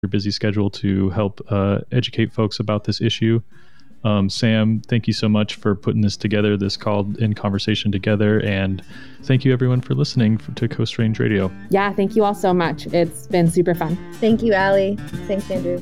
busy schedule to help educate folks about this issue. Sam, thank you so much for putting this together, this called-in conversation together, and thank you everyone for listening to Coast Range Radio. Yeah, thank you all so much. It's been super fun. Thank you, Allie. Thanks, Andrew.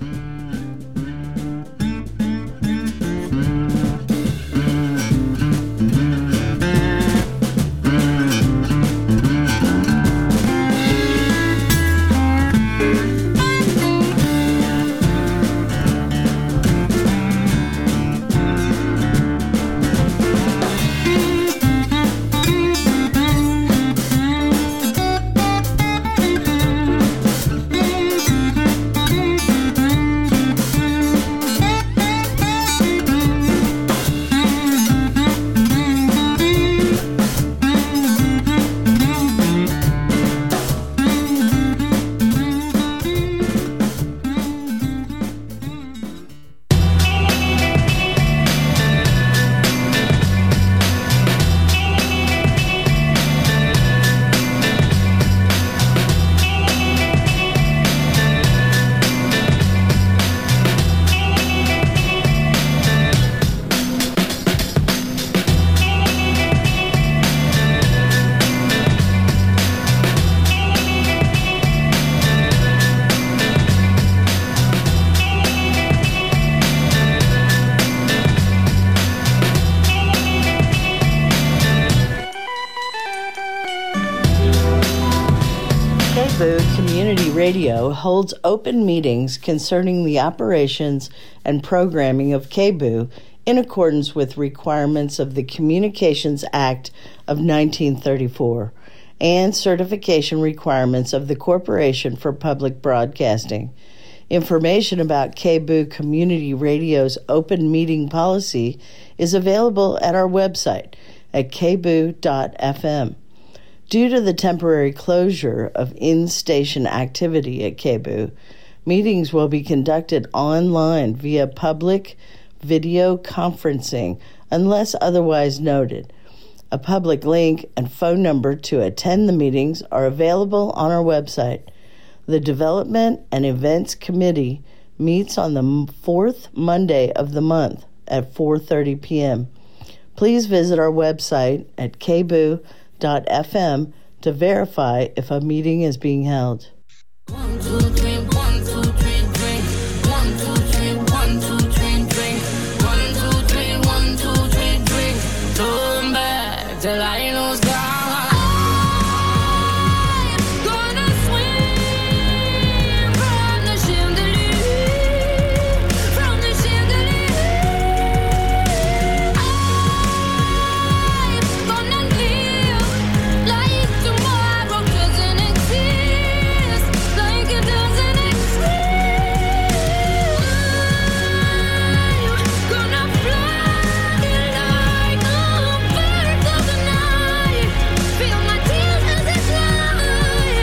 Radio holds open meetings concerning the operations and programming of KBOO in accordance with requirements of the Communications Act of 1934 and certification requirements of the Corporation for Public Broadcasting. Information about KBOO Community Radio's open meeting policy is available at our website at kboo.fm. Due to the temporary closure of in-station activity at KBOO, meetings will be conducted online via public video conferencing unless otherwise noted. A public link and phone number to attend the meetings are available on our website. The Development and Events Committee meets on the fourth Monday of the month at 4:30 p.m. Please visit our website at kboo.fm to verify if a meeting is being held. 1, 2, 3, 1, 2, 3, drink. 1, 2, 3, 1, 2, 3, drink. 1, 2, 3, 1, 2, 3, drink. Turn back till I lose God. I'm gonna swim from the chandelier, from the chandelier. I'm gonna live like tomorrow doesn't exist, like it doesn't exist. I'm gonna fly like a bird of the night, feel my tears as they fly.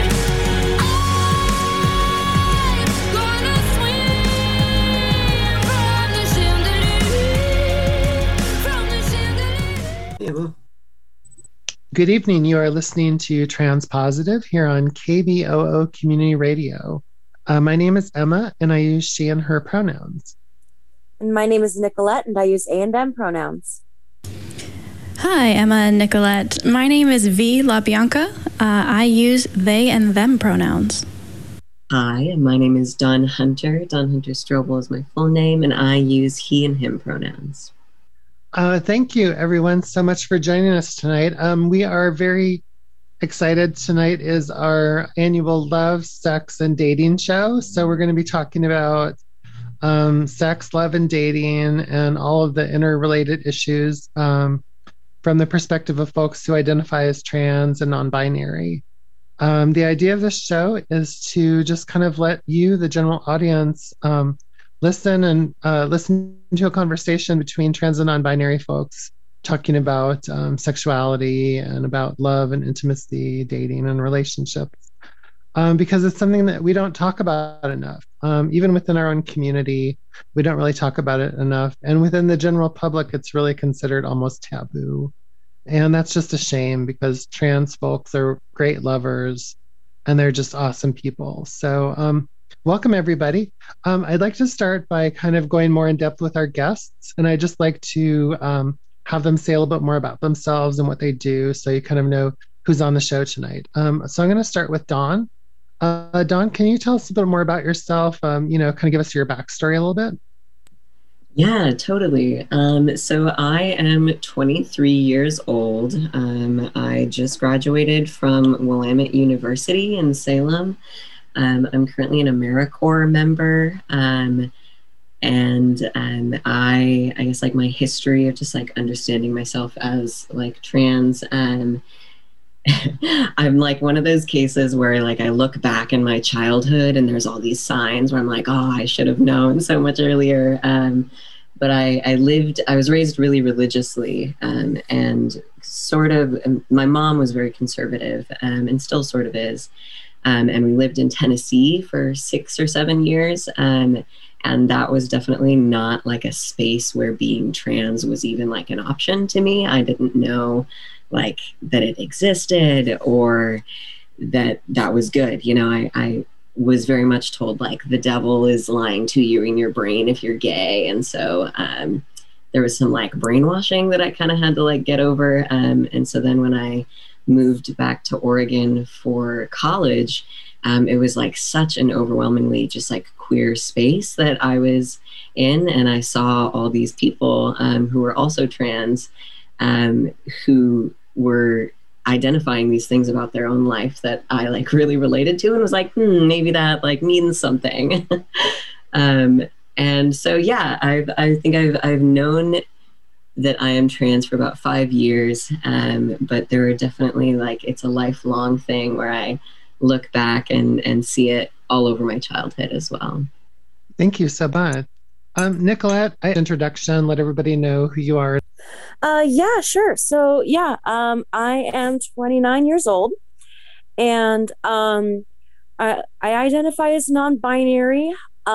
I'm gonna swim from the chandelier, from the chandelier. Good evening. You are listening to Transpositive here on KBOO Community Radio. My name is Emma, and I use she and her pronouns. And my name is Nicolette, and I use A and M pronouns. Hi, Emma and Nicolette. My name is V. LaBianca. I use they and them pronouns. Hi, and my name is Don Hunter. Don Hunter Strobel is my full name, and I use he and him pronouns. Thank you, everyone, so much for joining us tonight. We are very excited. Tonight is our annual Love, Sex, and Dating show. So we're going to be talking about sex, love, and dating, and all of the interrelated issues from the perspective of folks who identify as trans and non-binary. The idea of this show is to just kind of let you, the general audience, listen to a conversation between trans and non-binary folks talking about sexuality and about love and intimacy, dating and relationships, because it's something that we don't talk about enough. Even within our own community, we don't really talk about it enough. And within the general public, it's really considered almost taboo. And that's just a shame, because trans folks are great lovers and they're just awesome people. So Welcome, everybody. I'd like to start by kind of going more in depth with our guests, and I'd just like to have them say a little bit more about themselves and what they do, so you kind of know who's on the show tonight. So I'm going to start with Dawn. Dawn, can you tell us a bit more about yourself? Kind of give us your backstory a little bit. Yeah, totally. So I am 23 years old. I just graduated from Willamette University in Salem. I'm currently an AmeriCorps member. I guess like my history of just like understanding myself as like trans, I'm like one of those cases where like I look back in my childhood and there's all these signs where I'm like, oh, I should have known so much earlier. But I was raised really religiously, and sort of, my mom was very conservative, and still sort of is. And we lived in Tennessee for 6 or 7 years. And that was definitely not like a space where being trans was even like an option to me. I didn't know like that it existed or that was good. You know, I was very much told like the devil is lying to you in your brain if you're gay. And so there was some like brainwashing that I kind of had to like get over. And so then when I moved back to Oregon for college, it was like such an overwhelmingly just like queer space that I was in. And I saw all these people who were also trans, who were identifying these things about their own life that I like really related to and was like, maybe that like means something. And so, yeah, I think I've known that I am trans for about 5 years. But there are definitely like, it's a lifelong thing where I look back and see it all over my childhood as well. Thank you so much. Nicolette, introduction, let everybody know who you are. Yeah, sure. So yeah, I am 29 years old, and I identify as non-binary.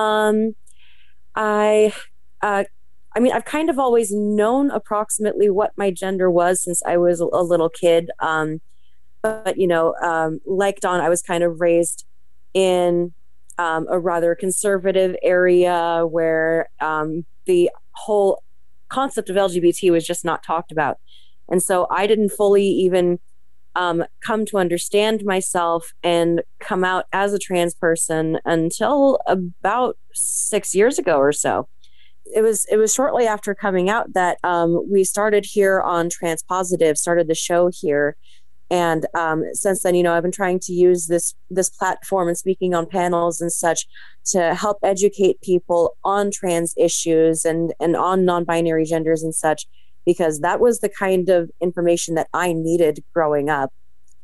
I mean, I've kind of always known approximately what my gender was since I was a little kid. But you know, like Dawn, I was kind of raised in a rather conservative area where the whole concept of LGBT was just not talked about. And so I didn't fully even come to understand myself and come out as a trans person until about 6 years ago or so. It was shortly after coming out that we started here on Transpositive, started the show here. And since then, you know, I've been trying to use this platform and speaking on panels and such to help educate people on trans issues and on non-binary genders and such, because that was the kind of information that I needed growing up.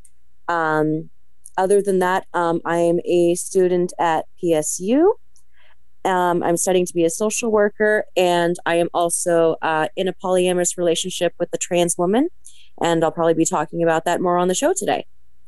Other than that, I'm a student at PSU. I'm studying to be a social worker, and I am also in a polyamorous relationship with a trans woman. And I'll probably be talking about that more on the show today.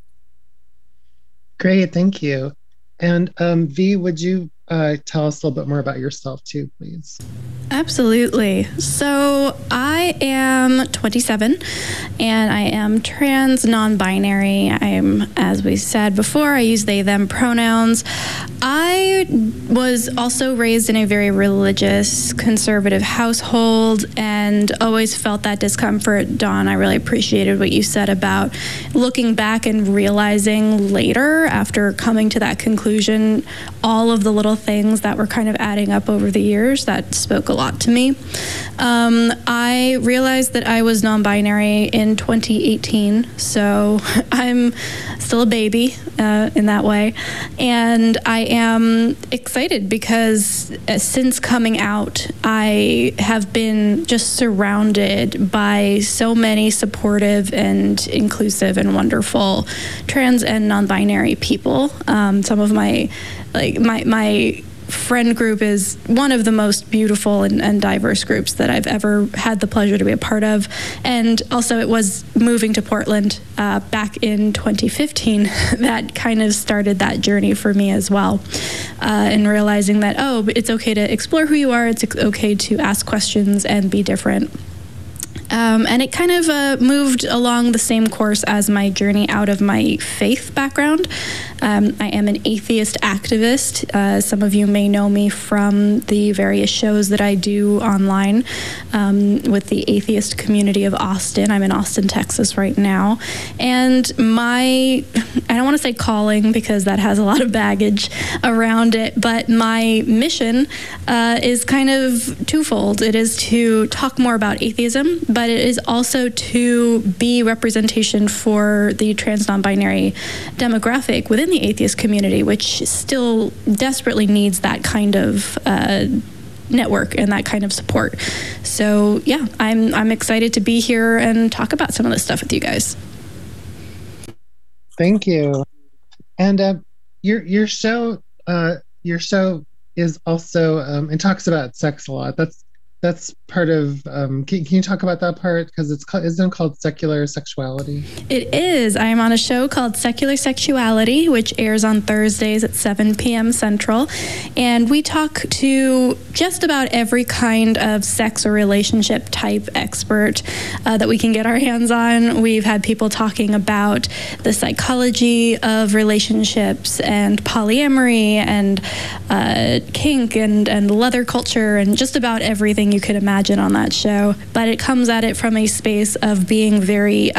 Great, thank you. And V, would you tell us a little bit more about yourself too, please? Absolutely. So I am 27 and I am trans, non-binary. I'm, as we said before, I use they, them pronouns. I was also raised in a very religious, conservative household and always felt that discomfort. Dawn, I really appreciated what you said about looking back and realizing later, after coming to that conclusion, all of the little things that were kind of adding up over the years that spoke a lot to me. I realized that I was non-binary in 2018, so I'm still a baby in that way. And I am excited because since coming out, I have been just surrounded by so many supportive and inclusive and wonderful trans and non-binary people. Some of my friend group is one of the most beautiful and diverse groups that I've ever had the pleasure to be a part of. And also it was moving to Portland back in 2015 that kind of started that journey for me as well. And realizing that, it's okay to explore who you are. It's okay to ask questions and be different. And it kind of moved along the same course as my journey out of my faith background. I am an atheist activist. Some of you may know me from the various shows that I do online with the atheist community of Austin. I'm in Austin, Texas right now. And I don't want to say calling because that has a lot of baggage around it, but my mission is kind of twofold. It is to talk more about atheism, but it is also to be representation for the trans non-binary demographic within the atheist community, which still desperately needs that kind of network and that kind of support. So yeah, I'm excited to be here and talk about some of this stuff with you guys. Thank you. And your show is also it talks about sex a lot. That's part of. Can you talk about that part? Because isn't it called Secular Sexuality? It is. I am on a show called Secular Sexuality, which airs on Thursdays at 7 p.m. Central, and we talk to just about every kind of sex or relationship type expert that we can get our hands on. We've had people talking about the psychology of relationships and polyamory and kink and leather culture and just about everything you could imagine on that show, but it comes at it from a space of being very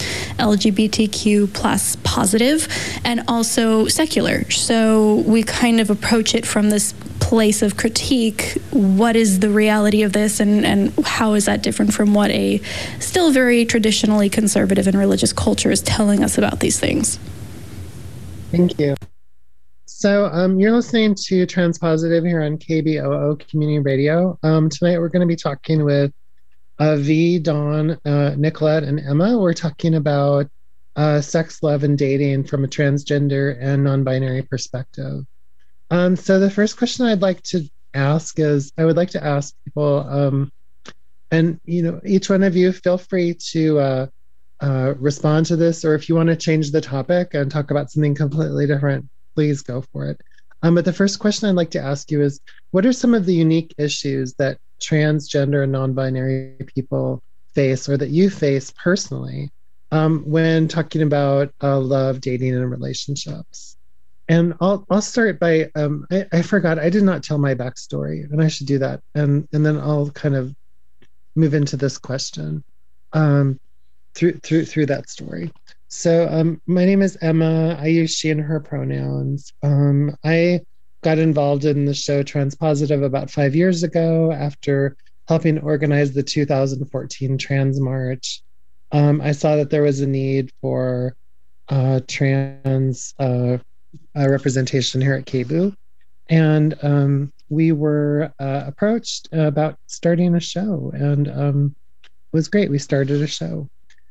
LGBTQ plus positive and also secular. So we kind of approach it from this place of critique. What is the reality of this, and how is that different from what a still very traditionally conservative and religious culture is telling us about these things? Thank you. So you're listening to Transpositive here on KBOO Community Radio. Tonight we're going to be talking with V, Dawn, Nicolette, and Emma. We're talking about sex, love, and dating from a transgender and non-binary perspective. So the first question I'd like to ask is, I would like to ask people, and each one of you feel free to respond to this, or if you want to change the topic and talk about something completely different, please go for it. But the first question I'd like to ask you is, what are some of the unique issues that transgender and non-binary people face, or that you face personally, when talking about love, dating, and relationships? And I'll start by, I forgot, I did not tell my backstory, and I should do that. And then I'll kind of move into this question through that story. So my name is Emma. I use she and her pronouns. I got involved in the show Transpositive about 5 years ago after helping organize the 2014 Trans March. I saw that there was a need for trans representation here at KBOO. And we were approached about starting a show, and it was great. We started a show.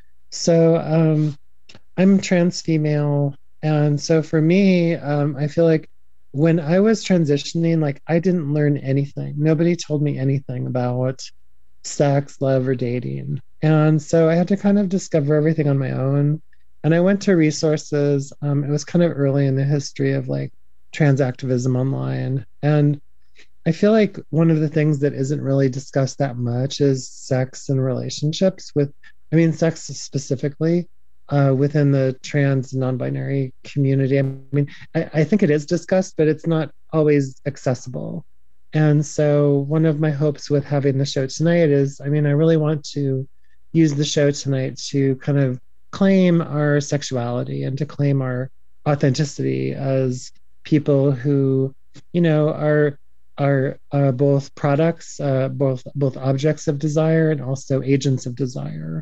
So I'm trans female, and so for me, I feel like when I was transitioning, like, I didn't learn anything. Nobody told me anything about sex, love, or dating. And so I had to kind of discover everything on my own. And I went to resources. It was kind of early in the history of like trans activism online. And I feel like one of the things that isn't really discussed that much is sex and relationships sex specifically. Within the trans non-binary community. I mean, I think it is discussed, but it's not always accessible. And so one of my hopes with having the show tonight is, I really want to use the show tonight to kind of claim our sexuality and to claim our authenticity as people who, are both products, both objects of desire and also agents of desire.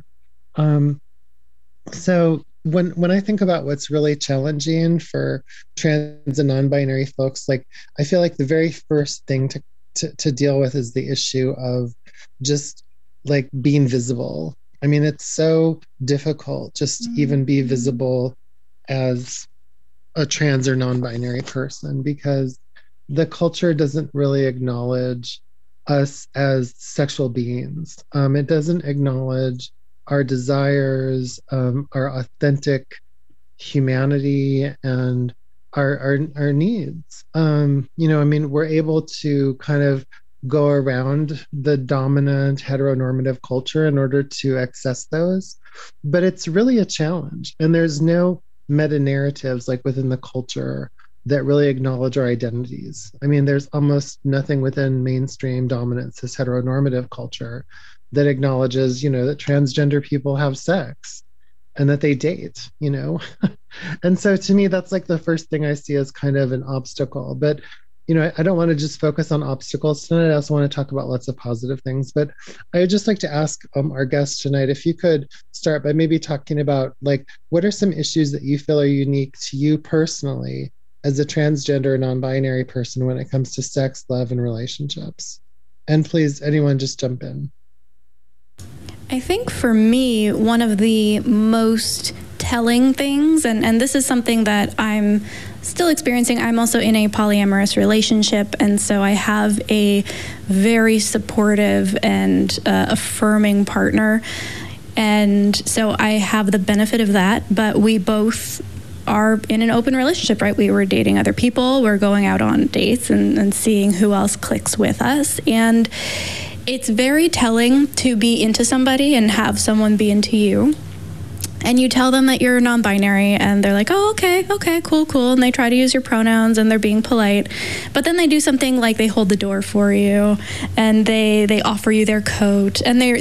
So when I think about what's really challenging for trans and non-binary folks, like, I feel like the very first thing to deal with is the issue of just like being visible. It's so difficult just to even be visible as a trans or non-binary person, because the culture doesn't really acknowledge us as sexual beings. It doesn't acknowledge our desires, our authentic humanity, and our needs. We're able to kind of go around the dominant heteronormative culture in order to access those. But it's really a challenge. And there's no meta narratives like within the culture that really acknowledge our identities. I mean, there's almost nothing within mainstream dominant cis heteronormative culture that acknowledges, that transgender people have sex and that they date, And so to me, that's like the first thing I see as kind of an obstacle. But, I don't want to just focus on obstacles tonight. I also want to talk about lots of positive things. But I would just like to ask our guest tonight, if you could start by maybe talking about, like, what are some issues that you feel are unique to you personally as a transgender, non-binary person when it comes to sex, love, and relationships? And please, anyone just jump in. I think for me, one of the most telling things, and this is something that I'm still experiencing. I'm also in a polyamorous relationship, and so I have a very supportive and affirming partner. And so I have the benefit of that, but we both are in an open relationship, right? We were dating other people, we're going out on dates and seeing who else clicks with us. And it's very telling to be into somebody and have someone be into you. And you tell them that you're non-binary, and they're like, oh, okay, cool. And they try to use your pronouns, and they're being polite. But then they do something like they hold the door for you, and they offer you their coat, and they're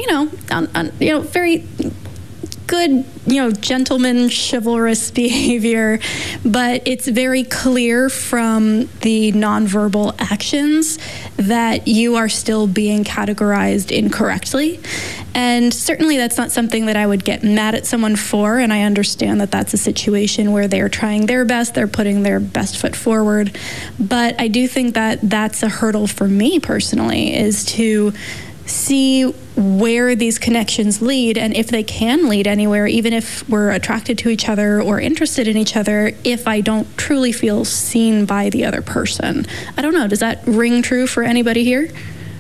very good, gentleman, chivalrous behavior. But it's very clear from the nonverbal actions that you are still being categorized incorrectly. And certainly that's not something that I would get mad at someone for. And I understand that that's a situation where they're trying their best, they're putting their best foot forward. But I do think that that's a hurdle for me personally, is to see where these connections lead, and if they can lead anywhere, even if we're attracted to each other or interested in each other, if I don't truly feel seen by the other person. I don't know, does that ring true for anybody here?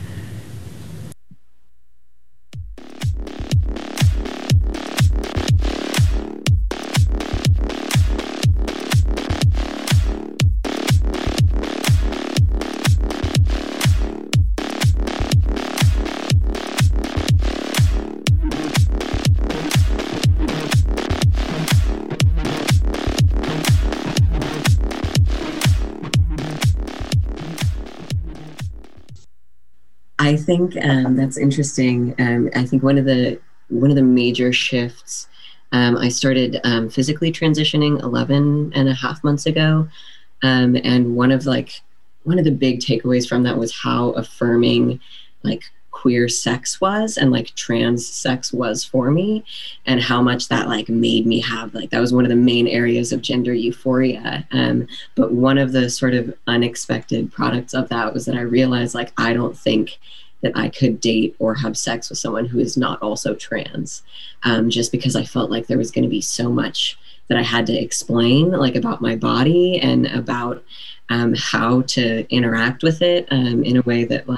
I think that's interesting. I think one of the major shifts, I started physically transitioning 11 and a half months ago. And one of the big takeaways from that was how affirming queer sex was, and trans sex was for me, and how much that made me have that was one of the main areas of gender euphoria. But one of the sort of unexpected products of that was that I realized I don't think that I could date or have sex with someone who is not also trans, just because I felt like there was going to be so much that I had to explain about my body and about how to interact with it in a way that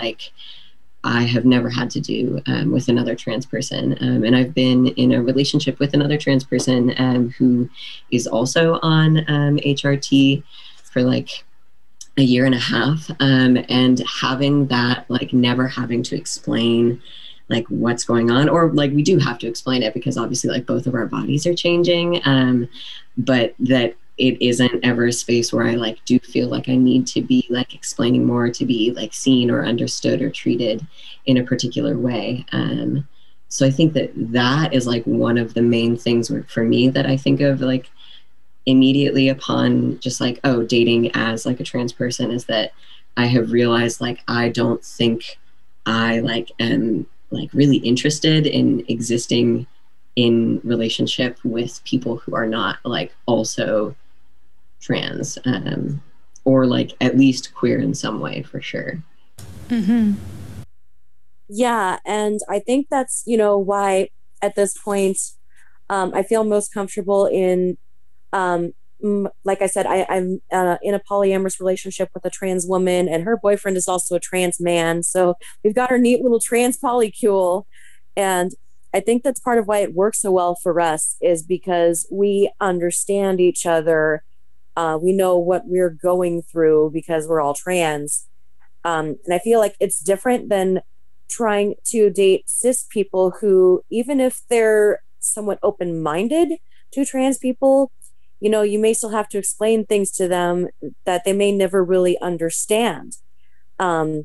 I have never had to do with another trans person. And I've been in a relationship with another trans person who is also on HRT for a year and a half. And having that, never having to explain what's going on, or we do have to explain it because obviously both of our bodies are changing, but that it isn't ever a space where I do feel I need to be explaining more to be seen or understood or treated in a particular way. So I think that is one of the main things for me that I think of immediately upon just dating as a trans person, is that I have realized I don't think I am really interested in existing in relationship with people who are not also trans, or at least queer in some way, for sure. Mm-hmm. Yeah, and I think that's why at this point I feel most comfortable in like I said, I'm in a polyamorous relationship with a trans woman, and her boyfriend is also a trans man, so we've got our neat little trans polycule. And I think that's part of why it works so well for us, is because we understand each other. We know what we're going through because we're all trans. And I feel like it's different than trying to date cis people who, even if they're somewhat open-minded to trans people, you may still have to explain things to them that they may never really understand. And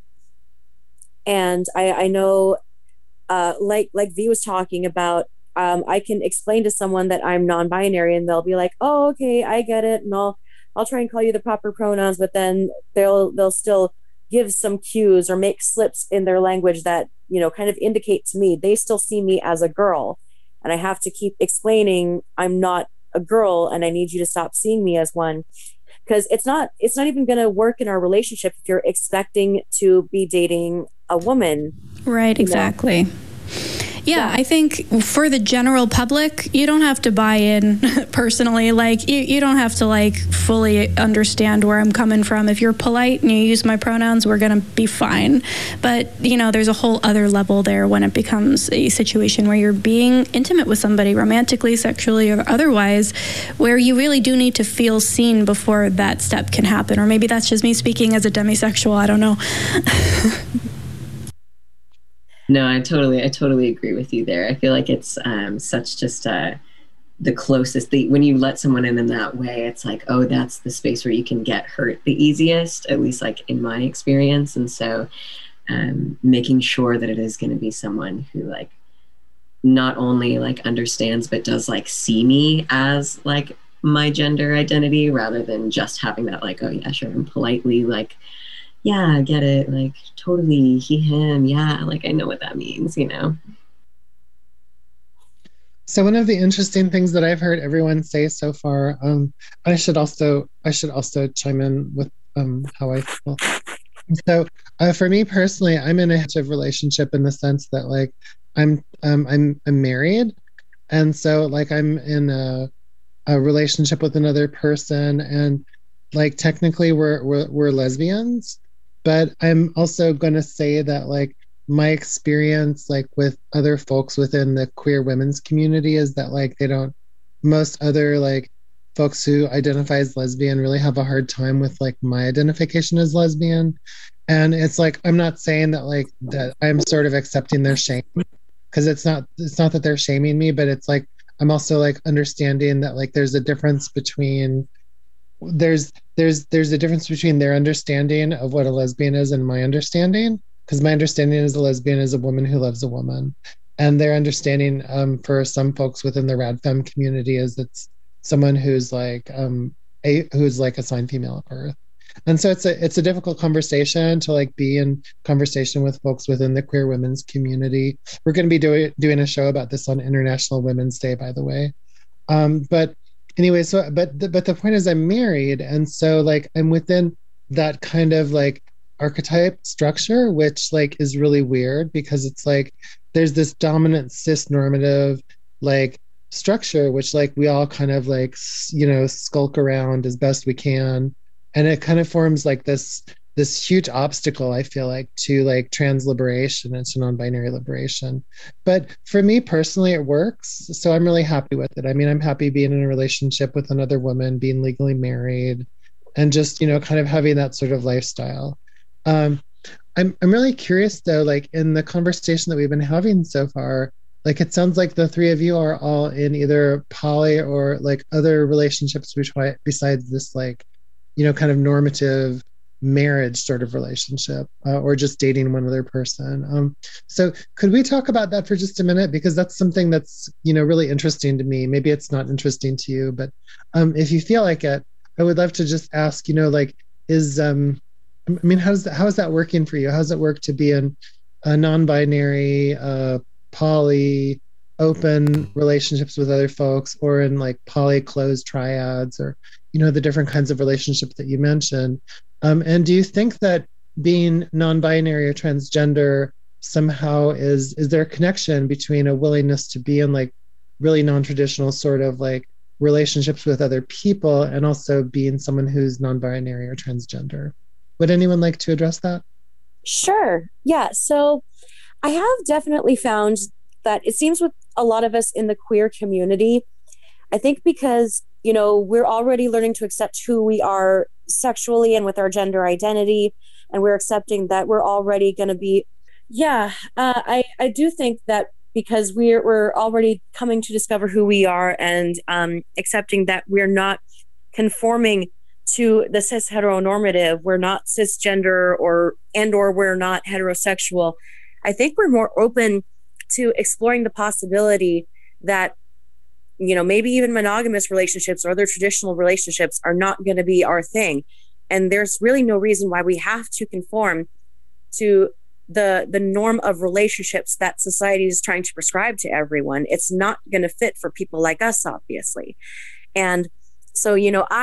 I know, like V was talking about, I can explain to someone that I'm non-binary and they'll be like, oh, okay, I get it. And I'll try and call you the proper pronouns, but then they'll still give some cues or make slips in their language that, kind of indicate to me they still see me as a girl. And I have to keep explaining I'm not a girl and I need you to stop seeing me as one. Because it's not even going to work in our relationship if you're expecting to be dating a woman. Right, exactly. Yeah, I think for the general public, you don't have to buy in personally. Like, you don't have to, like, fully understand where I'm coming from. If you're polite and you use my pronouns, we're going to be fine. But, there's a whole other level there when it becomes a situation where you're being intimate with somebody, romantically, sexually, or otherwise, where you really do need to feel seen before that step can happen. Or maybe that's just me speaking as a demisexual. I don't know. No, I totally agree with you there. I feel like it's such just the closest thing. When you let someone in that way, it's like, oh, that's the space where you can get hurt the easiest, at least like in my experience. And so making sure that it is going to be someone who like not only like understands, but does like see me as like my gender identity rather than just having that like, oh yeah, sure, and politely like, yeah, I get it. Like, totally, he, him. Yeah, like, I know what that means, So one of the interesting things that I've heard everyone say so far, I should also chime in with how I feel. So for me personally, I'm in a heteronormative relationship in the sense that like I'm married, and so like I'm in a relationship with another person, and like technically we're lesbians. But I'm also going to say that like my experience like with other folks within the queer women's community is that like most other like folks who identify as lesbian really have a hard time with like my identification as lesbian. And it's like, I'm not saying that like that I'm sort of accepting their shame, because it's not that they're shaming me, but it's like I'm also like understanding that like there's a difference between there's a difference between their understanding of what a lesbian is and my understanding, because my understanding as a lesbian is a woman who loves a woman, and their understanding for some folks within the radfem community is it's someone who's like assigned female at birth. And so it's a difficult conversation to like be in conversation with folks within the queer women's community. We're going to be doing a show about this on International Women's Day, by the way. But anyway, but the point is I'm married, and so like I'm within that kind of like archetype structure, which like is really weird because it's like there's this dominant cis normative like structure which like we all kind of like skulk around as best we can, and it kind of forms like this huge obstacle, I feel like, to like trans liberation and to non-binary liberation. But for me personally, it works. So I'm really happy with it. I mean, I'm happy being in a relationship with another woman, being legally married, and just, kind of having that sort of lifestyle. I'm really curious though, like in the conversation that we've been having so far, like it sounds like the three of you are all in either poly or like other relationships besides this like, kind of normative marriage sort of relationship, or just dating one other person. So could we talk about that for just a minute? Because that's something that's, really interesting to me. Maybe it's not interesting to you, but if you feel like it, I would love to just ask, like, how is that working for you? How does it work to be in a non-binary, poly, open relationships with other folks, or in like poly closed triads, or, the different kinds of relationships that you mentioned? And do you think that being non-binary or transgender somehow is there a connection between a willingness to be in like really non-traditional sort of like relationships with other people and also being someone who's non-binary or transgender? Would anyone like to address that? Sure. Yeah. So I have definitely found that it seems with a lot of us in the queer community, I think because, we're already learning to accept who we are sexually and with our gender identity. and we're accepting that we're already going to be. I do think that because we're already coming to discover who we are, and accepting that we're not conforming to the cis heteronormative, we're not cisgender or we're not heterosexual. I think we're more open to exploring the possibility that, maybe even monogamous relationships or other traditional relationships are not going to be our thing. And there's really no reason why we have to conform to the norm of relationships that society is trying to prescribe to everyone. It's not going to fit for people like us, obviously. And so,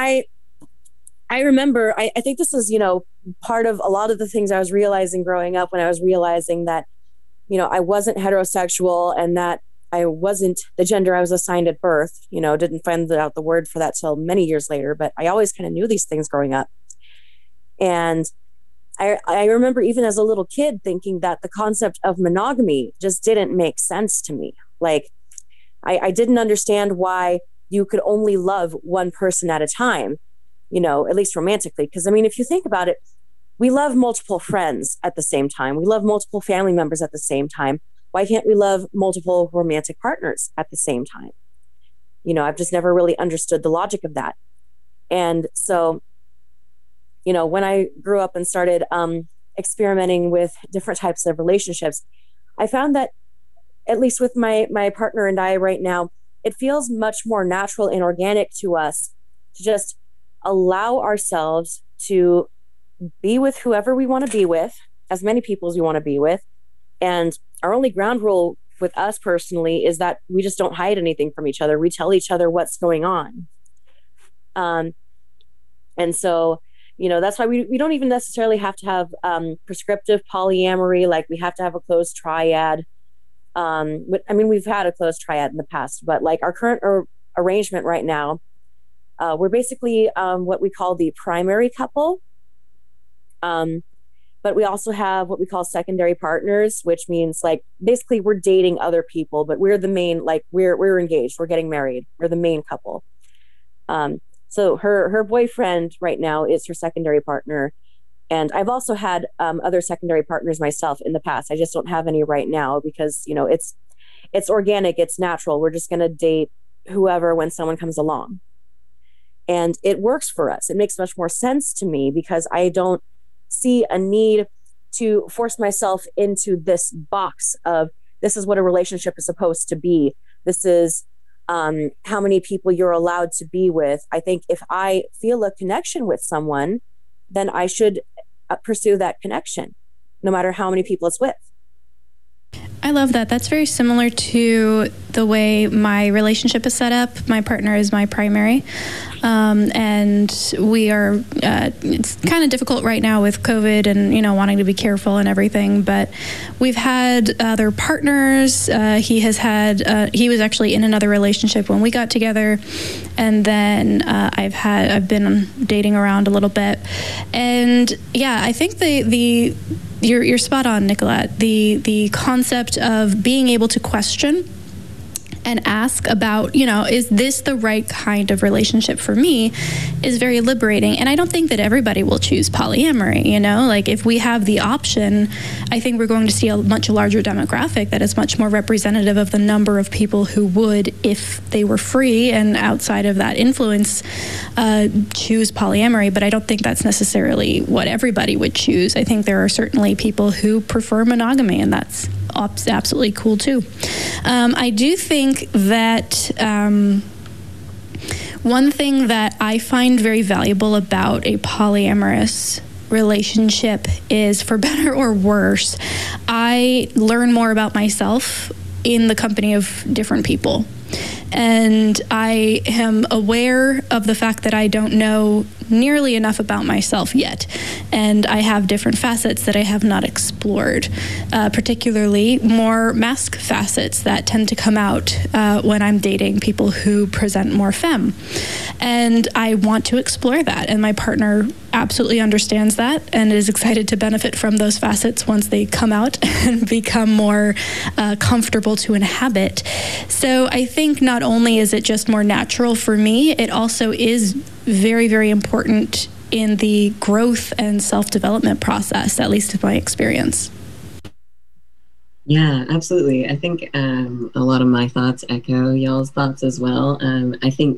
I remember, I think this is, part of a lot of the things I was realizing growing up, when I was realizing that, I wasn't heterosexual and that I wasn't the gender I was assigned at birth. Didn't find out the word for that till many years later, but I always kind of knew these things growing up. And I remember even as a little kid thinking that the concept of monogamy just didn't make sense to me. Like, I didn't understand why you could only love one person at a time, at least romantically. Because, if you think about it, we love multiple friends at the same time. We love multiple family members at the same time. Why can't we love multiple romantic partners at the same time? I've just never really understood the logic of that. And so, when I grew up and started experimenting with different types of relationships, I found that, at least with my partner and I right now, it feels much more natural and organic to us to just allow ourselves to be with whoever we want to be with, as many people as we want to be with. And our only ground rule with us personally is that we just don't hide anything from each other. We tell each other what's going on. And so, that's why we don't even necessarily have to have prescriptive polyamory, like we have to have a closed triad. We've had a closed triad in the past, but like our current arrangement right now, we're basically what we call the primary couple. But we also have what we call secondary partners, which means like basically we're dating other people, but we're the main, like we're engaged, we're getting married, we're the main couple. So her boyfriend right now is her secondary partner. And I've also had other secondary partners myself in the past. I just don't have any right now because, it's organic, it's natural. We're just going to date whoever when someone comes along. And it works for us. It makes much more sense to me because I don't see a need to force myself into this box of this is what a relationship is supposed to be. This is how many people you're allowed to be with. I think if I feel a connection with someone, then I should pursue that connection, no matter how many people it's with. I love that. That's very similar to the way my relationship is set up. My partner is my primary. And we are, it's kind of difficult right now with COVID and, wanting to be careful and everything, but we've had other partners. He was actually in another relationship when we got together. And then I've been dating around a little bit. And yeah, I think you're spot on, Nicolette. The concept of being able to question and ask about, is this the right kind of relationship for me is very liberating. And I don't think that everybody will choose polyamory, like if we have the option, I think we're going to see a much larger demographic that is much more representative of the number of people who would, if they were free and outside of that influence, choose polyamory. But I don't think that's necessarily what everybody would choose. I think there are certainly people who prefer monogamy, and that's absolutely cool too. I do think that one thing that I find very valuable about a polyamorous relationship is, for better or worse, I learn more about myself in the company of different people. And I am aware of the fact that I don't know nearly enough about myself yet. And I have different facets that I have not explored, particularly more mask facets that tend to come out when I'm dating people who present more femme. And I want to explore that. And my partner absolutely understands that and is excited to benefit from those facets once they come out and become more comfortable to inhabit. So I think not only is it just more natural for me, it also is very, very important in the growth and self-development process, at least in my experience. Yeah, absolutely. I think a lot of my thoughts echo y'all's thoughts as well. I think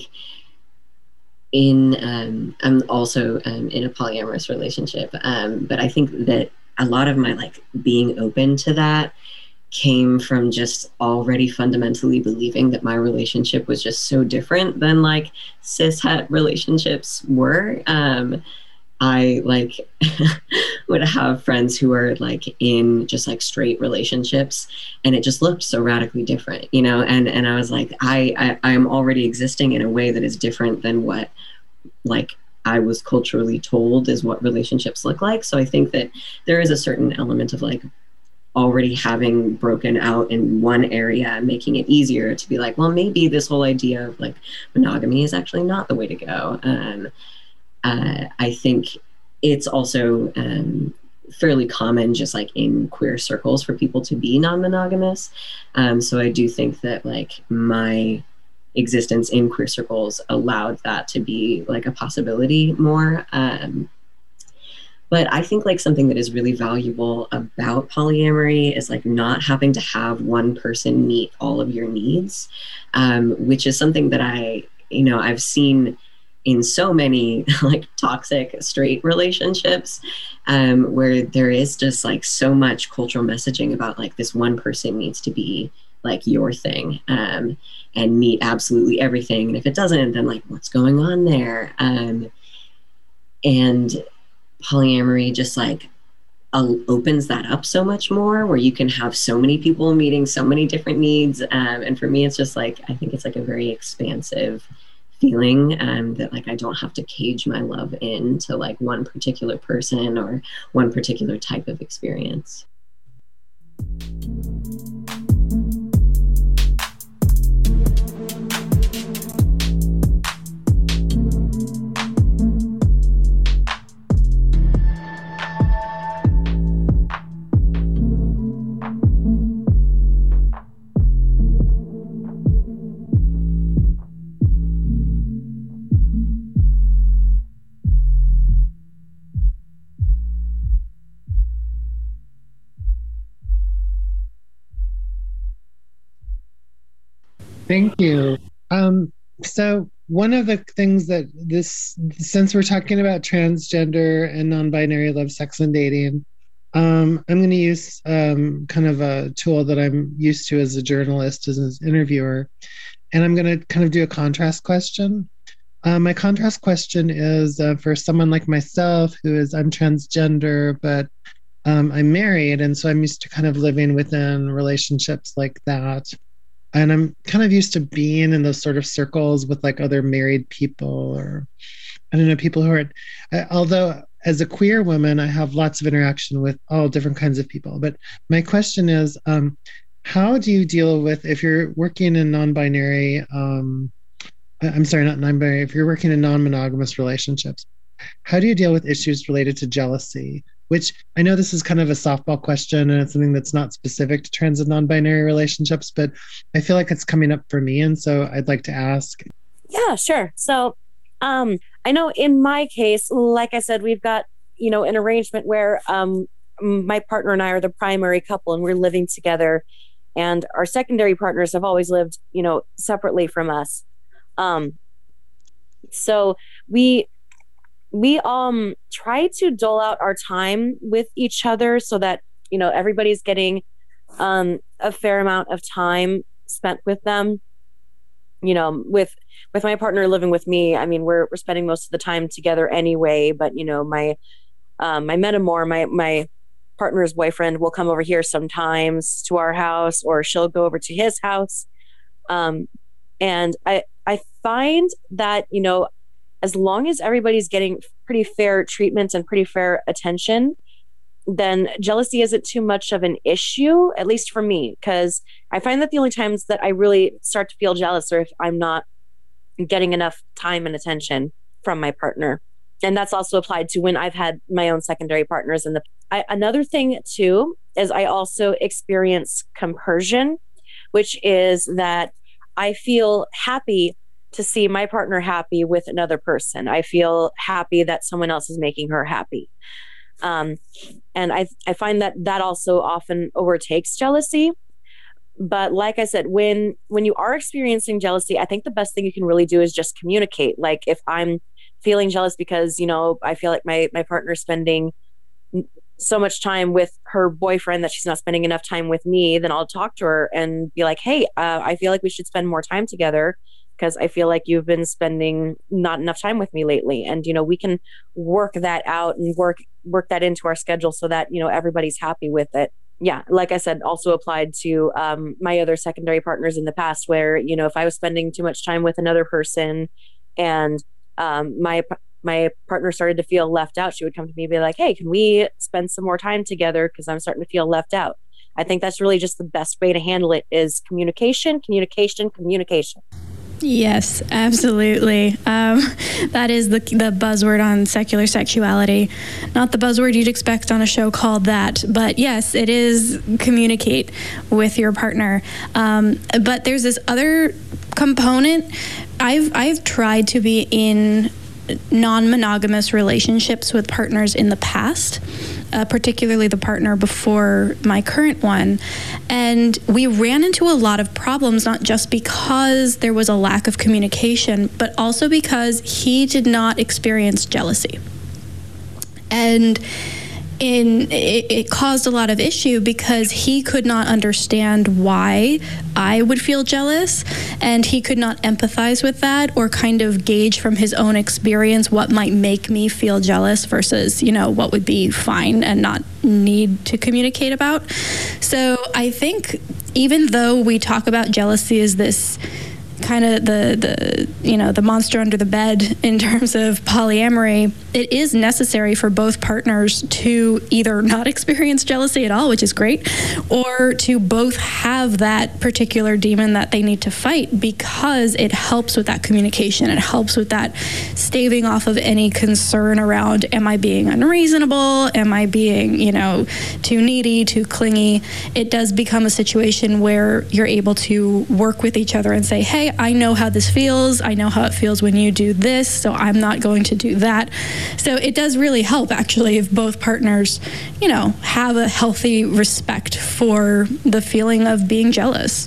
I'm also in a polyamorous relationship, but I think that a lot of my like being open to that came from just already fundamentally believing that my relationship was just so different than like cis-het relationships were. I like would have friends who were like in just like straight relationships, and it just looked so radically different, you know, and I was like, I'm already existing in a way that is different than what like I was culturally told is what relationships look like. So I think that there is a certain element of like already having broken out in one area, making it easier to be like, well, maybe this whole idea of like monogamy is actually not the way to go. I think it's also fairly common just like in queer circles for people to be non-monogamous. So I do think that like my existence in queer circles allowed that to be like a possibility more. But I think like something that is really valuable about polyamory is like not having to have one person meet all of your needs, which is something that I've seen in so many like toxic straight relationships, where there is just like so much cultural messaging about like this one person needs to be like your thing, and meet absolutely everything. And if it doesn't, then like what's going on there? And polyamory just like opens that up so much more, where you can have so many people meeting so many different needs. And for me, it's just like, I think it's like a very expansive feeling, that like I don't have to cage my love into like one particular person or one particular type of experience. Thank you. So one of the things that since we're talking about transgender and non-binary love, sex, and dating, I'm going to use kind of a tool that I'm used to as a journalist, as an interviewer, and I'm going to kind of do a contrast question. My contrast question is for someone like myself I'm transgender, but I'm married, and so I'm used to kind of living within relationships like that. And I'm kind of used to being in those sort of circles with like other married people, or I don't know, people who are, although as a queer woman, I have lots of interaction with all different kinds of people. But my question is, how do you deal with, if you're working in non-binary, I'm sorry, not non-binary, if you're working in non-monogamous relationships, how do you deal with issues related to jealousy? Which I know this is kind of a softball question, and it's something that's not specific to trans and non-binary relationships, but I feel like it's coming up for me. And so I'd like to ask. Yeah, sure. So I know in my case, like I said, we've got, an arrangement where my partner and I are the primary couple, and we're living together, and our secondary partners have always lived, separately from us. So we try to dole out our time with each other so that, everybody's getting a fair amount of time spent with them. With my partner living with me, I mean, we're spending most of the time together anyway, but my metamor, my partner's boyfriend, will come over here sometimes to our house, or she'll go over to his house. And I find that, as long as everybody's getting pretty fair treatment and pretty fair attention, then jealousy isn't too much of an issue, at least for me, because I find that the only times that I really start to feel jealous are if I'm not getting enough time and attention from my partner. And that's also applied to when I've had my own secondary partners. Another thing too is I also experience compersion, which is that I feel happy to see my partner happy with another person. I feel happy that someone else is making her happy. And I find that also often overtakes jealousy. But like I said, when you are experiencing jealousy, I think the best thing you can really do is just communicate. Like if I'm feeling jealous because, I feel like my partner's spending so much time with her boyfriend that she's not spending enough time with me, then I'll talk to her and be like, hey, I feel like we should spend more time together because I feel like you've been spending not enough time with me lately. And, we can work that out and work that into our schedule so that, everybody's happy with it. Yeah. Like I said, also applied to my other secondary partners in the past where, if I was spending too much time with another person and my partner started to feel left out, she would come to me and be like, hey, can we spend some more time together? Because I'm starting to feel left out. I think that's really just the best way to handle it is communication. Yes, absolutely. That is the buzzword on secular sexuality. Not the buzzword you'd expect on a show called that, but yes, it is communicate with your partner. But there's this other component. I've tried to be in non-monogamous relationships with partners in the past, particularly the partner before my current one. And we ran into a lot of problems, not just because there was a lack of communication, but also because he did not experience jealousy. And it caused a lot of issue because he could not understand why I would feel jealous, and he could not empathize with that or kind of gauge from his own experience what might make me feel jealous versus, what would be fine and not need to communicate about. So I think even though we talk about jealousy as this kind of the monster under the bed in terms of polyamory, it is necessary for both partners to either not experience jealousy at all, which is great, or to both have that particular demon that they need to fight, because it helps with that communication. It helps with that staving off of any concern around, am I being unreasonable? Am I being, too needy, too clingy? It does become a situation where you're able to work with each other and say, hey, I know how this feels. I know how it feels when you do this, so I'm not going to do that. So it does really help, actually, if both partners, have a healthy respect for the feeling of being jealous.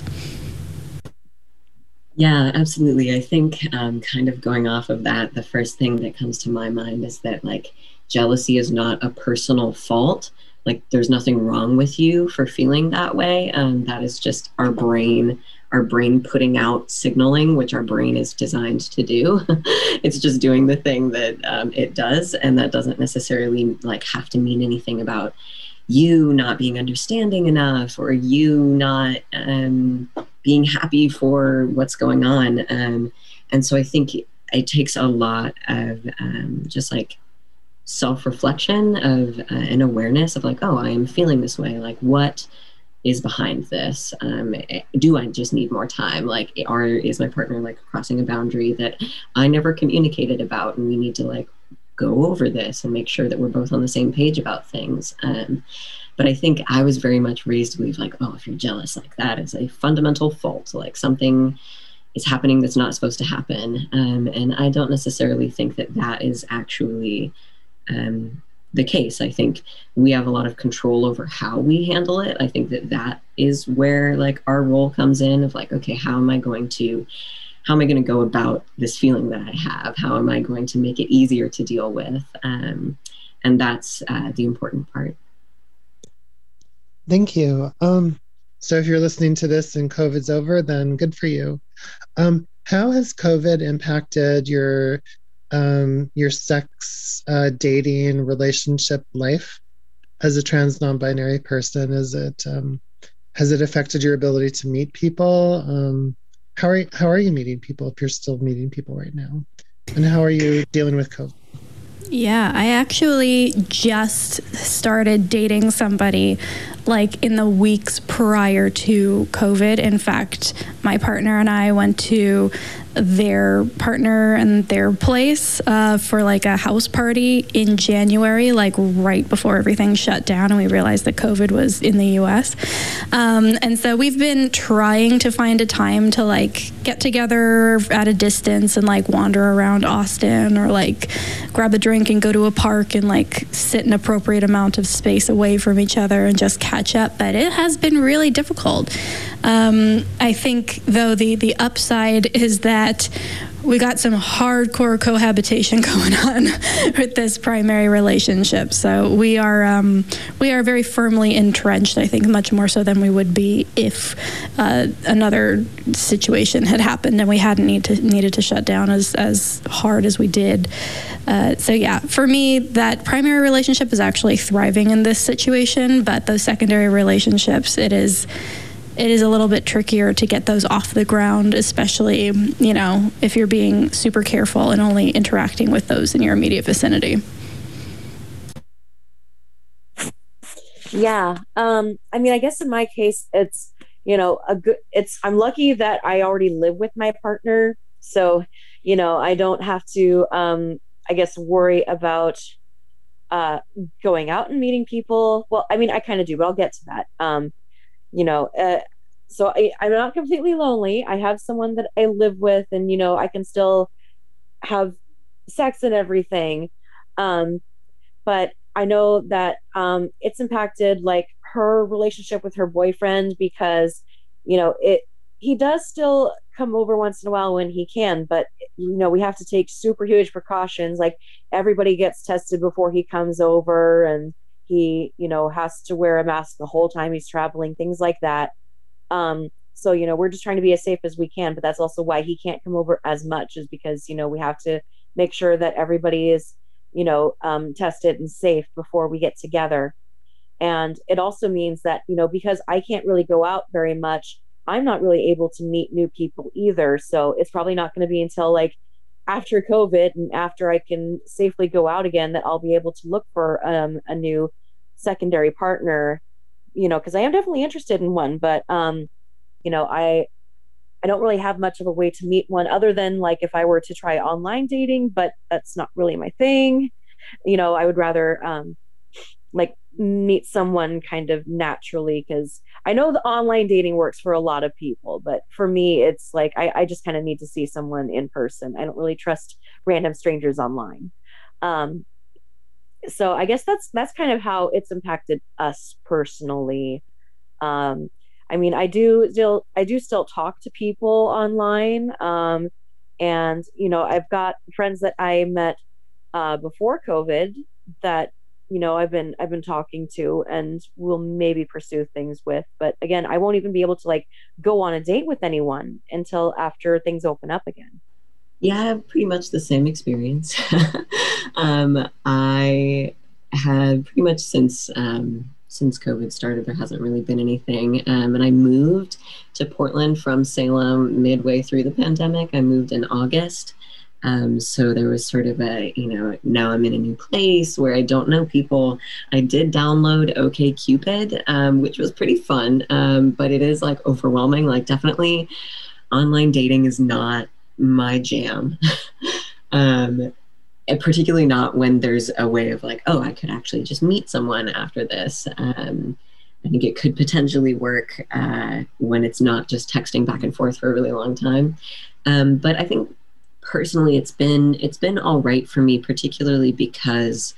Yeah, absolutely. I think kind of going off of that, the first thing that comes to my mind is that jealousy is not a personal fault. There's nothing wrong with you for feeling that way. That is just our brain putting out signaling, which our brain is designed to do. It's just doing the thing that it does. And that doesn't necessarily have to mean anything about you not being understanding enough or you not being happy for what's going on. And so I think it takes a lot of just self-reflection of an awareness of oh, I am feeling this way. What is behind this? Do I just need more time? Or is my partner crossing a boundary that I never communicated about, and we need to go over this and make sure that we're both on the same page about things. But I think I was very much raised to believe oh, if you're jealous, that is a fundamental fault. Something is happening that's not supposed to happen. And I don't necessarily think that is actually the case. I think we have a lot of control over how we handle it. I think that is where our role comes in of okay, how am I going to go about this feeling that I have? How am I going to make it easier to deal with? And that's the important part. Thank you. So if you're listening to this and COVID's over, then good for you. How has COVID impacted your sex, dating, relationship life as a trans non-binary person? Has it affected your ability to meet people? How are you meeting people, if you're still meeting people right now? And how are you dealing with COVID? Yeah, I actually just started dating somebody in the weeks prior to COVID. In fact, my partner and I went to their partner and their place for like a house party in January, like right before everything shut down, and we realized that COVID was in the US. And so we've been trying to find a time to like get together at a distance and like wander around Austin, or like grab a drink and go to a park and like sit an appropriate amount of space away from each other and just catch up. But it has been really difficult. I think though the upside is that we got some hardcore cohabitation going on with this primary relationship. So we are very firmly entrenched, I think, much more so than we would be if another situation had happened and we hadn't needed to shut down as hard as we did. So yeah, for me, that primary relationship is actually thriving in this situation, but those secondary relationships, it is a little bit trickier to get those off the ground, especially, you know, if you're being super careful and only interacting with those in your immediate vicinity. Yeah. I mean, I guess in my case, it's, you know, I'm lucky that I already live with my partner. So, you know, I don't have to, I guess, worry about going out and meeting people. Well, I mean, I kind of do, but I'll get to that. You know, so I'm not completely lonely. I have someone that I live with, and, you know, I can still have sex and everything. But I know that it's impacted like her relationship with her boyfriend, because, you know, he does still come over once in a while when he can, but, you know, we have to take super huge precautions. Like, everybody gets tested before he comes over, and he, you know, has to wear a mask the whole time he's traveling, things like that. So, you know, we're just trying to be as safe as we can, but that's also why he can't come over as much, is because, you know, we have to make sure that everybody is, you know, tested and safe before we get together. And it also means that, you know, because I can't really go out very much, I'm not really able to meet new people either. So it's probably not going to be until like after COVID and after I can safely go out again that I'll be able to look for a new secondary partner, you know, because I am definitely interested in one, but you know, I don't really have much of a way to meet one other than like if I were to try online dating, but that's not really my thing. You know, I would rather like meet someone kind of naturally, because I know the online dating works for a lot of people, but for me, it's like I just kind of need to see someone in person. I don't really trust random strangers online. So I guess that's kind of how it's impacted us personally. I mean, I do still talk to people online. And, you know, I've got friends that I met before COVID that, you know, I've been talking to and will maybe pursue things with. But again, I won't even be able to like go on a date with anyone until after things open up again. Yeah, I have pretty much the same experience. I had pretty much since COVID started, there hasn't really been anything. And I moved to Portland from Salem midway through the pandemic. I moved in August. So there was sort of a, you know, now I'm in a new place where I don't know people. I did download OkCupid, which was pretty fun. But it is like overwhelming. Like, definitely online dating is not my jam. And particularly not when there's a way of like, oh, I could actually just meet someone after this. I think it could potentially work when it's not just texting back and forth for a really long time. But I think personally, it's been all right for me, particularly because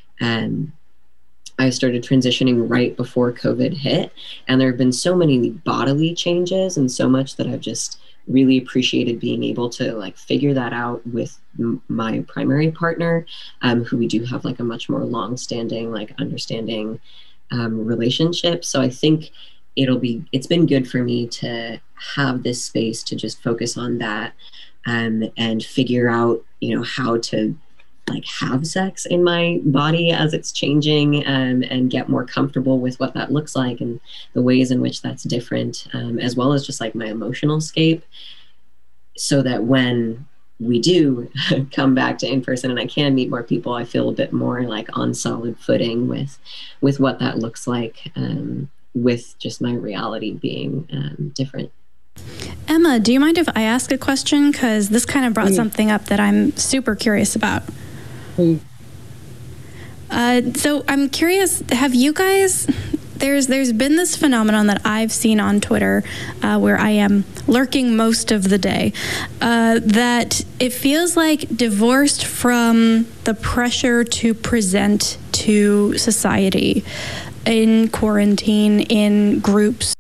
I started transitioning right before COVID hit, and there have been so many bodily changes and so much that I've just really appreciated being able to like figure that out with my primary partner, who we do have like a much more long-standing, like understanding relationship. So I think it's been good for me to have this space to just focus on that and figure out, you know, how to like have sex in my body as it's changing, and get more comfortable with what that looks like and the ways in which that's different, as well as just like my emotional scape, so that when we do come back to in-person and I can meet more people, I feel a bit more like on solid footing with what that looks like, with just my reality being different. Emma, do you mind if I ask a question? Because this kind of brought something up that I'm super curious about. So I'm curious, have you guys, there's been this phenomenon that I've seen on Twitter where I am lurking most of the day, that it feels like divorced from the pressure to present to society in quarantine, in groups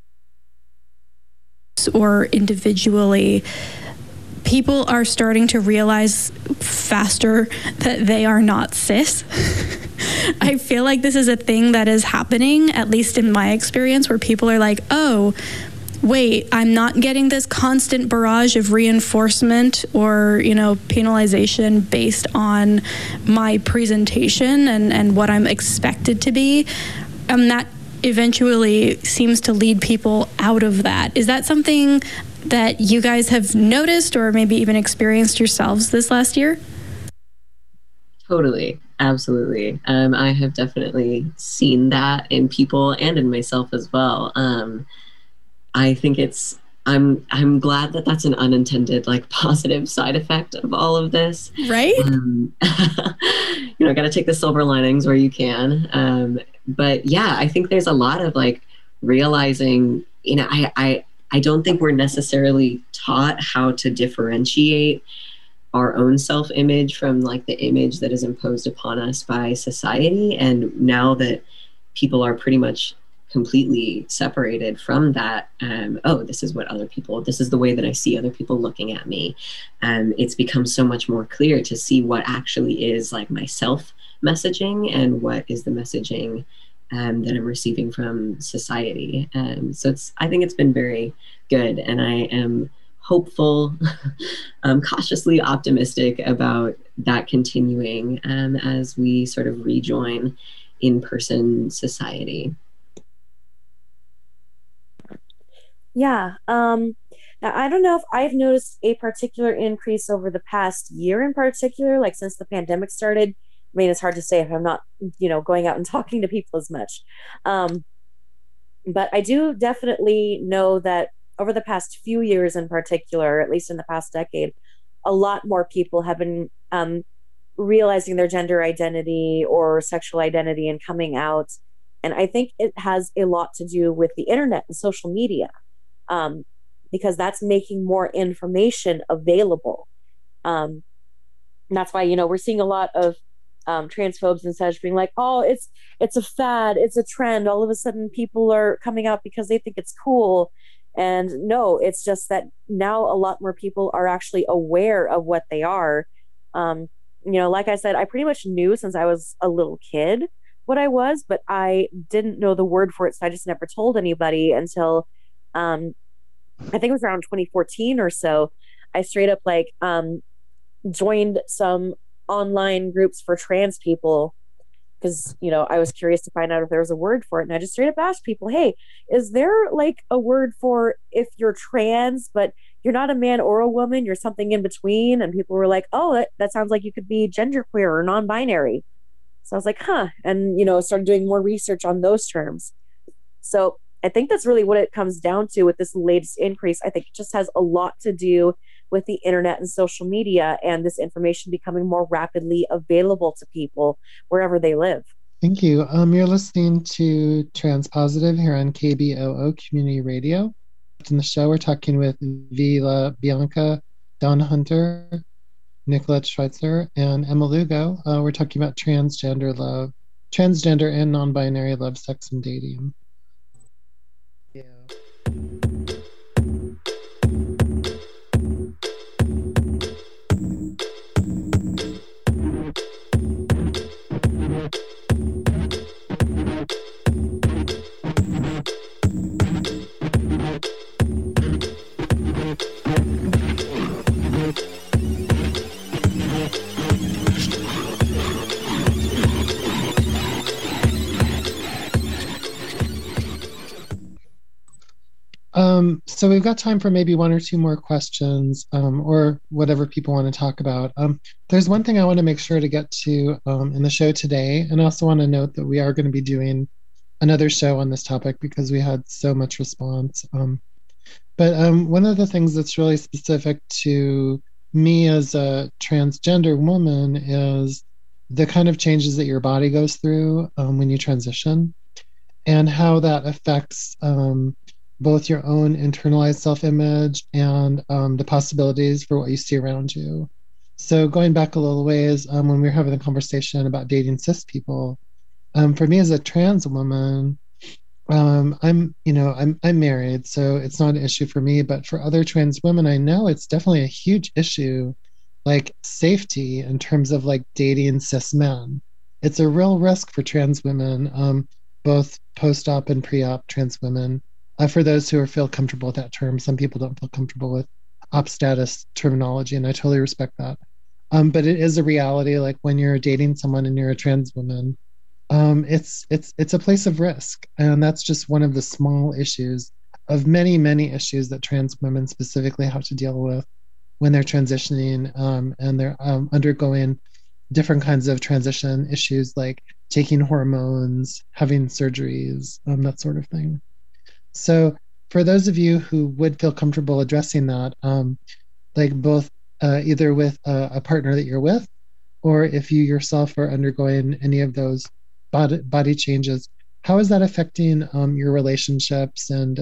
or individually, people are starting to realize faster that they are not cis. I feel like this is a thing that is happening, at least in my experience, where people are like, oh, wait, I'm not getting this constant barrage of reinforcement or, penalization based on my presentation and what I'm expected to be. That eventually seems to lead people out of that. Is that something that you guys have noticed or maybe even experienced yourselves this last year? Totally. Absolutely. I have definitely seen that in people and in myself as well. I think I'm glad that that's an unintended, positive side effect of all of this. Right? Got to take the silver linings where you can. But yeah, I think there's a lot of realizing, I don't think we're necessarily taught how to differentiate our own self-image from the image that is imposed upon us by society. And now that people are pretty much completely separated from that, this is this is the way that I see other people looking at me. It's become so much more clear to see what actually is my self messaging and what is the messaging that I'm receiving from society. So I think it's been very good, and I am hopeful, cautiously optimistic about that continuing as we sort of rejoin in-person society. Yeah. Now, I don't know if I've noticed a particular increase over the past year in particular, since the pandemic started. I mean, it's hard to say if I'm not, going out and talking to people as much. But I do definitely know that over the past few years in particular, at least in the past decade, a lot more people have been realizing their gender identity or sexual identity and coming out. And I think it has a lot to do with the internet and social media, because that's making more information available. And that's why, we're seeing a lot of transphobes and such being like, oh, it's a fad, it's a trend. All of a sudden people are coming out because they think it's cool. And no, it's just that now a lot more people are actually aware of what they are. Like I said, I pretty much knew since I was a little kid what I was, but I didn't know the word for it. So I just never told anybody until I think it was around 2014 or so. I straight up joined some online groups for trans people because, I was curious to find out if there was a word for it. And I just straight up asked people, hey, is there a word for if you're trans, but you're not a man or a woman, you're something in between? And people were like, oh, that sounds like you could be genderqueer or non-binary. So I was like, huh. And, started doing more research on those terms. So I think that's really what it comes down to with this latest increase. I think it just has a lot to do with the internet and social media and this information becoming more rapidly available to people wherever they live. Thank you. You're listening to Transpositive here on KBOO Community Radio. In the show, we're talking with Vila Bianca, Don Hunter, Nicolette Schweitzer, and Emma Lugo. We're talking about transgender and non-binary love, sex, and dating. Yeah. So we've got time for maybe one or two more questions, or whatever people want to talk about. There's one thing I want to make sure to get to in the show today, and I also want to note that we are going to be doing another show on this topic because we had so much response. But one of the things that's really specific to me as a transgender woman is the kind of changes that your body goes through when you transition, and how that affects both your own internalized self-image and the possibilities for what you see around you. So going back a little ways, when we were having a conversation about dating cis people, for me as a trans woman, I'm married, so it's not an issue for me. But for other trans women, I know it's definitely a huge issue, like safety in terms of like dating cis men. It's a real risk for trans women, both post-op and pre-op trans women. For those who feel comfortable with that term, some people don't feel comfortable with op status terminology, and I totally respect that. But it is a reality. Like when you're dating someone and you're a trans woman, it's a place of risk, and that's just one of the small issues of many issues that trans women specifically have to deal with when they're transitioning, and they're undergoing different kinds of transition issues like taking hormones, having surgeries, that sort of thing. So for those of you who would feel comfortable addressing that, like both either with a partner that you're with, or if you yourself are undergoing any of those body changes, how is that affecting your relationships and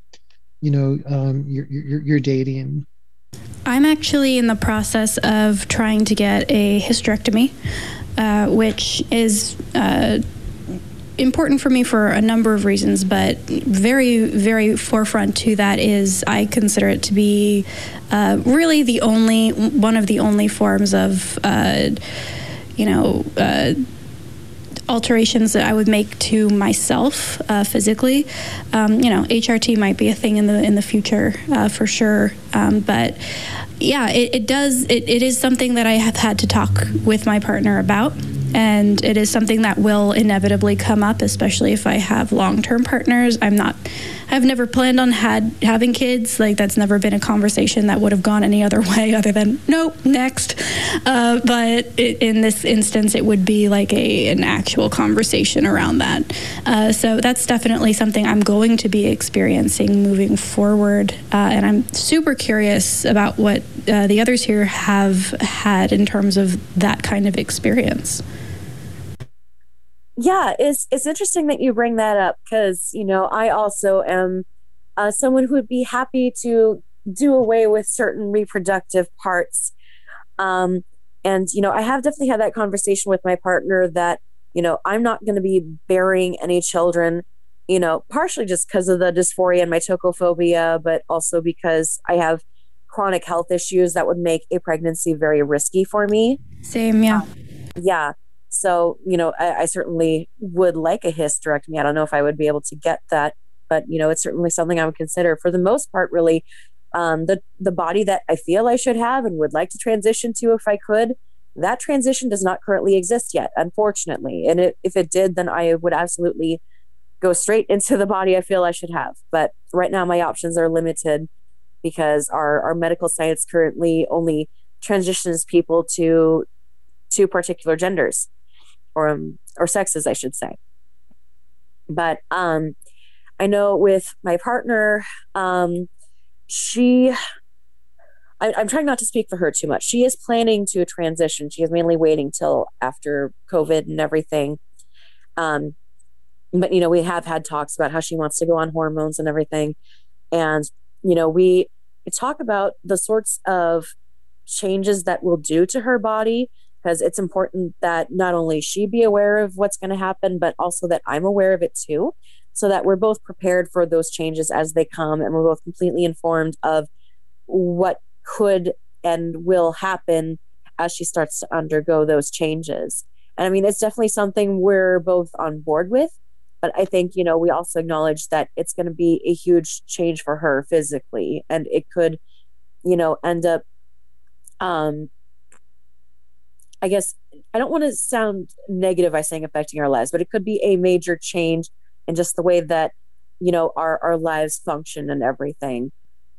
your dating? I'm actually in the process of trying to get a hysterectomy, which is important for me for a number of reasons, but very, very forefront to that is I consider it to be really one of the only forms of alterations that I would make to myself physically. HRT might be a thing in the future for sure, but yeah, it is something that I have had to talk with my partner about, and it is something that will inevitably come up, especially if I have long-term partners. I've never planned on having kids. Like, that's never been a conversation that would have gone any other way other than, nope, next. But in this instance, it would be like an actual conversation around that. So that's definitely something I'm going to be experiencing moving forward. And I'm super curious about what the others here have had in terms of that kind of experience. Yeah, it's interesting that you bring that up because, I also am someone who would be happy to do away with certain reproductive parts. And, I have definitely had that conversation with my partner that, I'm not going to be bearing any children, partially just because of the dysphoria and my tocophobia, but also because I have chronic health issues that would make a pregnancy very risky for me. Same, yeah. Yeah. So, I certainly would like a hysterectomy. I don't know if I would be able to get that, but, it's certainly something I would consider. For the most part, really, the body that I feel I should have and would like to transition to if I could, that transition does not currently exist yet, unfortunately. And if it did, then I would absolutely go straight into the body I feel I should have. But right now, my options are limited because our medical science currently only transitions people to particular genders. Or sexes, I should say. But I know with my partner, I'm trying not to speak for her too much. She is planning to transition. She is mainly waiting till after COVID and everything. But we have had talks about how she wants to go on hormones and everything. And, we talk about the sorts of changes that will do to her body, because it's important that not only she be aware of what's going to happen, but also that I'm aware of it too, so that we're both prepared for those changes as they come, and we're both completely informed of what could and will happen as she starts to undergo those changes. And I mean, it's definitely something we're both on board with, but I think, we also acknowledge that it's going to be a huge change for her physically, and it could, end up, I guess I don't want to sound negative by saying affecting our lives, but it could be a major change in just the way that, our lives function and everything.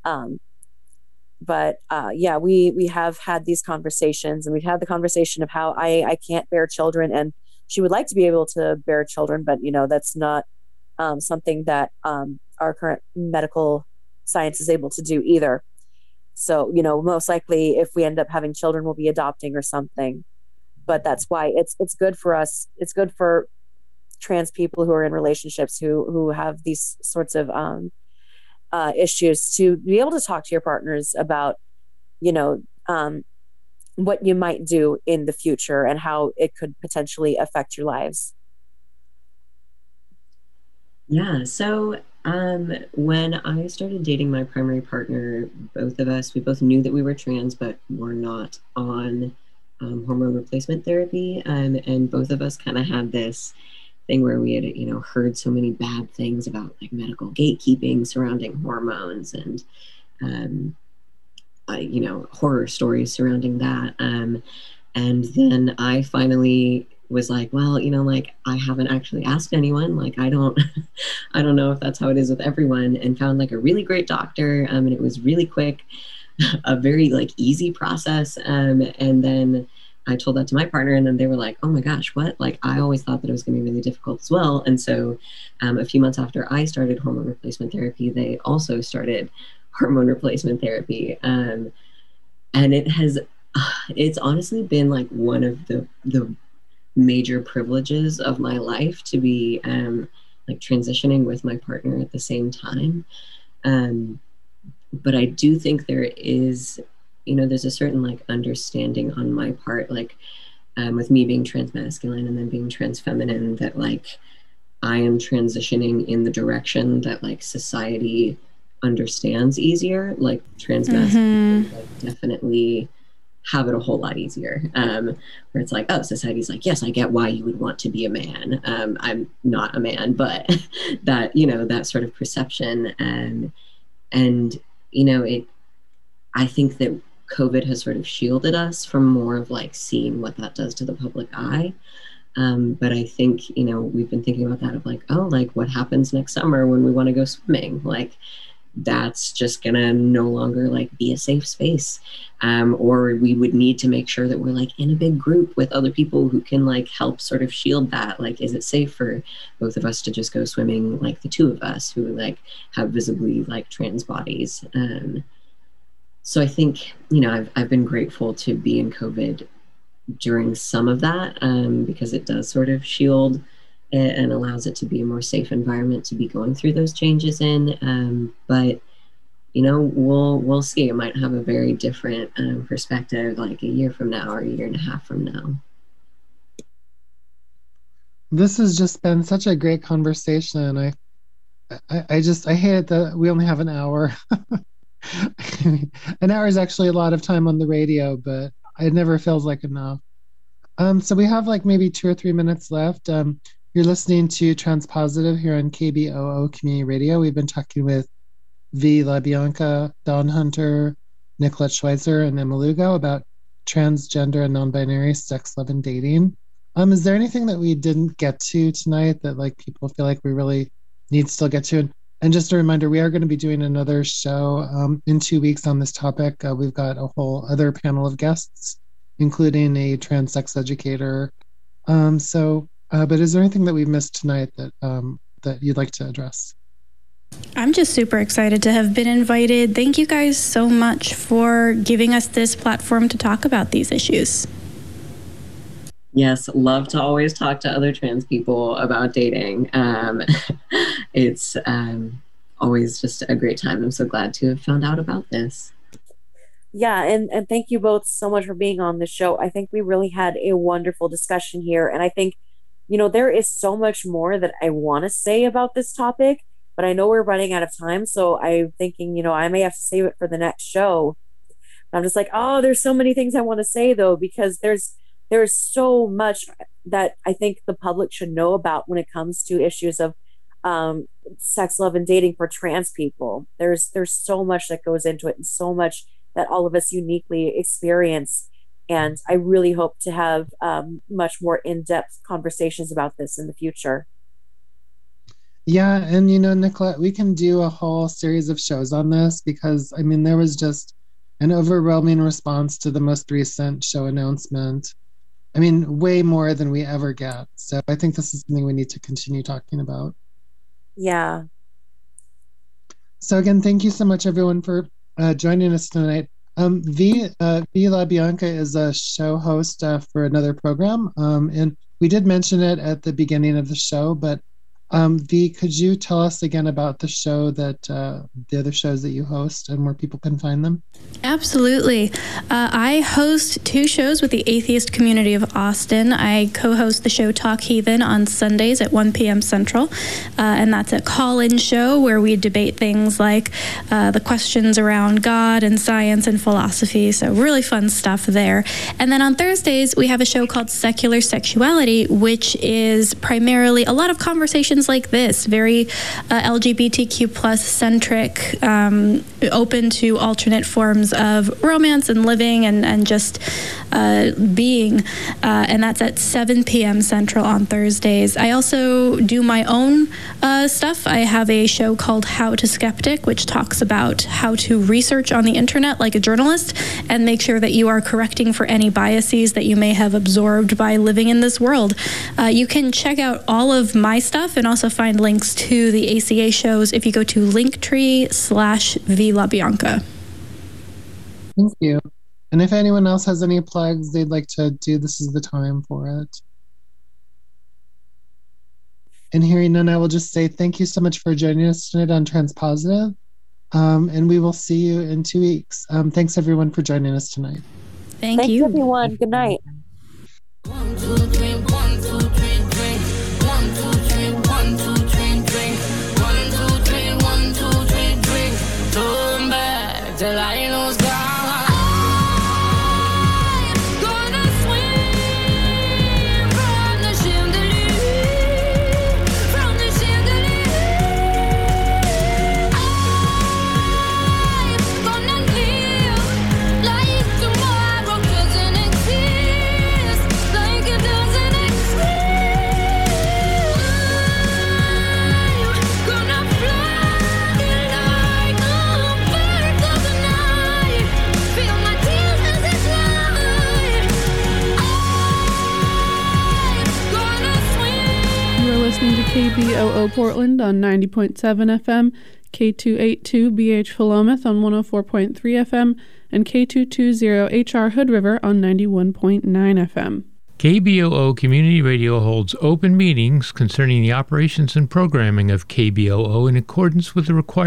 But we have had these conversations, and we've had the conversation of how I can't bear children, and she would like to be able to bear children, but, that's not something that our current medical science is able to do either. So, you know, most likely if we end up having children, we'll be adopting or something. But that's why it's good for us. It's good for trans people who are in relationships who have these sorts of issues to be able to talk to your partners about, you know, what you might do in the future and how it could potentially affect your lives. Yeah. So when I started dating my primary partner, both of us, we both knew that we were trans, but we're not on hormone replacement therapy. And both of us kind of had this thing where we had, you know, heard so many bad things about like medical gatekeeping surrounding hormones and, you know, horror stories surrounding that. And then I finally was like, well, you know, like I haven't actually asked anyone. Like I don't know if that's how it is with everyone, and found like a really great doctor. And it was really quick, a very like easy process. And then I told that to my partner, and then they were like, oh my gosh, what? Like I always thought that it was going to be really difficult as well. And so a few months after I started hormone replacement therapy, they also started hormone replacement therapy. And it's honestly been like one of the major privileges of my life to be like transitioning with my partner at the same time. But I do think there is, you know, there's a certain like understanding on my part, like with me being transmasculine and then being transfeminine, that like I am transitioning in the direction that like society understands easier. Like transmasculine like, definitely have it a whole lot easier, where it's like, oh, society's like, yes, I get why you would want to be a man. I'm not a man, but that, you know, that sort of perception. And, you know, I think that COVID has sort of shielded us from more of like seeing what that does to the public eye. But I think, you know, we've been thinking about that of like, oh, like what happens next summer when we want to go swimming? Like, that's just gonna no longer like be a safe space, or we would need to make sure that we're like in a big group with other people who can like help sort of shield that. Like, is it safe for both of us to just go swimming, like the two of us who like have visibly like trans bodies? So I think, you know, I've been grateful to be in COVID during some of that, because it does sort of shield and allows it to be a more safe environment to be going through those changes in. But, you know, we'll see. It might have a very different perspective like a year from now or a year and a half from now. This has just been such a great conversation. I hate that we only have an hour. An hour is actually a lot of time on the radio, but it never feels like enough. So we have like maybe 2 or 3 minutes left. You're listening to Transpositive here on KBOO Community Radio. We've been talking with V. LaBianca, Dawn Hunter, Nicolette Schweizer, and Emma Lugo about transgender and non-binary sex, love, and dating. Is there anything that we didn't get to tonight that like people feel like we really need to still get to? And just a reminder, we are going to be doing another show in 2 weeks on this topic. We've got a whole other panel of guests, including a trans sex educator. But is there anything that we missed tonight that you'd like to address? I'm just super excited to have been invited. Thank you guys so much for giving us this platform to talk about these issues. Yes, love to always talk to other trans people about dating. It's always just a great time. I'm so glad to have found out about this. Yeah, and thank you both so much for being on the show. I think we really had a wonderful discussion here. And I think, you know, there is so much more that I want to say about this topic, but I know we're running out of time. So I'm thinking, you know, I may have to save it for the next show. I'm just like, oh, there's so many things I want to say, though, because there's so much that I think the public should know about when it comes to issues of sex, love, and dating for trans people. There's so much that goes into it, and so much that all of us uniquely experience. And I really hope to have much more in-depth conversations about this in the future. Yeah, and you know, Nicolette, we can do a whole series of shows on this because, I mean, there was just an overwhelming response to the most recent show announcement. I mean, way more than we ever get. So I think this is something we need to continue talking about. Yeah. So again, thank you so much, everyone, for joining us tonight. V LaBianca is a show host for another program, and we did mention it at the beginning of the show, but V, could you tell us again about the show that the other shows that you host and where people can find them? Absolutely. I host 2 shows with the atheist community of Austin. I co-host the show Talk Heathen on Sundays at 1 p.m. Central, and that's a call-in show where we debate things like the questions around God and science and philosophy, so really fun stuff there. And then on Thursdays, we have a show called Secular Sexuality, which is primarily a lot of conversations like this, very LGBTQ plus centric, open to alternate forms of romance and living and just being, and that's at 7 p.m. Central on Thursdays. I also do my own stuff. I have a show called How to Skeptic, which talks about how to research on the internet like a journalist and make sure that you are correcting for any biases that you may have absorbed by living in this world. You can check out all of my stuff and also find links to the ACA shows if you go to Linktree/V LaBianca. Thank you. And if anyone else has any plugs they'd like to do, this is the time for it. And hearing none, I will just say thank you so much for joining us tonight on Transpositive. And we will see you in 2 weeks. Thanks everyone for joining us tonight. Thank you, everyone. Good night. 1, 2, 3, 1, 2, 3, drink. 1, 2, 3, 1, 2, 3, drink. 1, 2, 3, 1, 2, 3, drink. Turn back till I lose God. Listening to KBOO Portland on 90.7 FM, K282BH Philomath on 104.3 FM, and K220HR Hood River on 91.9 FM. KBOO Community Radio holds open meetings concerning the operations and programming of KBOO in accordance with the requirements